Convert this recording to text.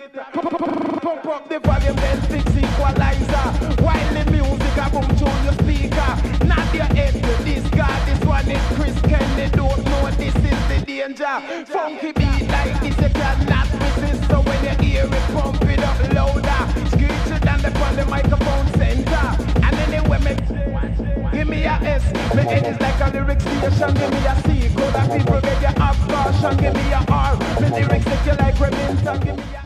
Pump up the volume, then fix equalizer. While the music a boom through your speaker. Not your head to this guy, this one is Chris Kenny. Don't know this is the danger. Funky beat like this you cannot resist. So when you hear it, pump it up louder. Screech it down upon the microphone center. And anyway, give me a S. My head is like a lyric station. Give me a C. Could people get your up caution? Give me a R. My lyrics take you like Remington. Give me a